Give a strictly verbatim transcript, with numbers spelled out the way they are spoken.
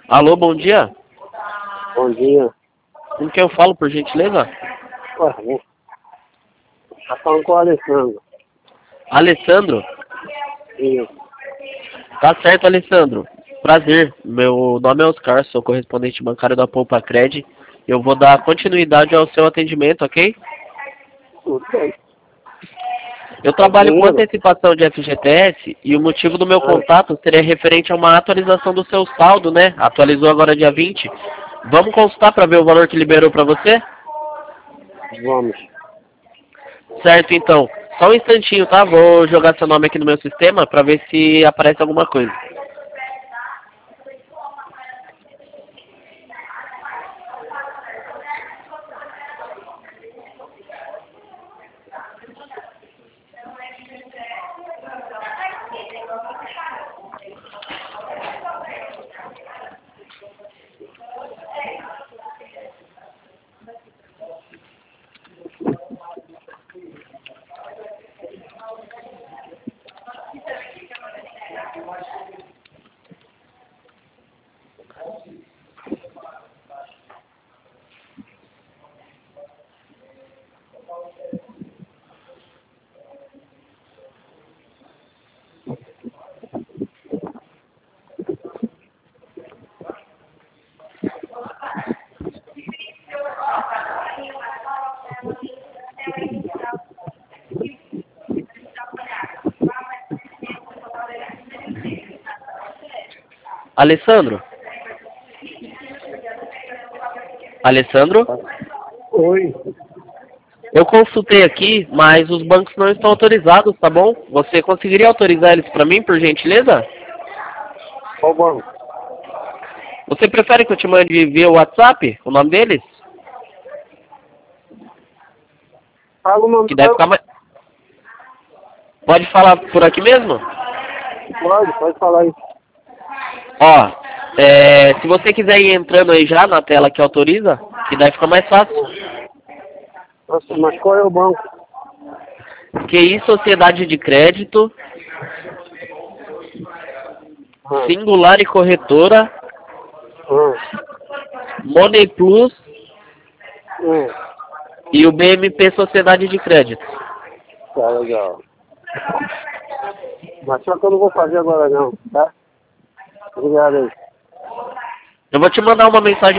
Alô, bom dia. Bom dia. Com quem eu falo, por gentileza? Ué, né? Tá falando com o Alessandro. Alessandro? Isso. Tá certo, Alessandro. Prazer. Meu nome é Oscar, sou correspondente bancário da Poupa Cred. Eu vou dar continuidade ao seu atendimento, ok? Tudo bem. Eu trabalho com Dinheiro? antecipação de F G T S e o motivo do meu Ah, contato seria referente a uma atualização do seu saldo, né? Atualizou agora dia vinte. Vamos consultar para ver o valor que liberou para você? vamos. Certo, então. Só um instantinho, tá? Vou jogar seu nome aqui no meu sistema para ver se aparece alguma coisa. Alessandro? Alessandro? Oi. Eu consultei aqui, mas os bancos não estão autorizados, tá bom? Você conseguiria autorizar eles para mim, por gentileza? Qual banco? Você prefere que eu te mande via WhatsApp o nome deles? Fala o nome Que do deve banco. ficar mais... Pode falar por aqui mesmo? Pode, pode falar aí. Ó, é, se você quiser ir entrando aí já na tela que autoriza, que daí fica mais fácil. Nossa, mas qual é o banco? Q I Sociedade de Crédito, Ah, Singular e Corretora, ah, Money Plus ah. e o B M P Sociedade de Crédito. Tá legal. Mas só que eu não vou fazer agora não, tá? Obrigado aí. Eu vou te mandar uma mensagem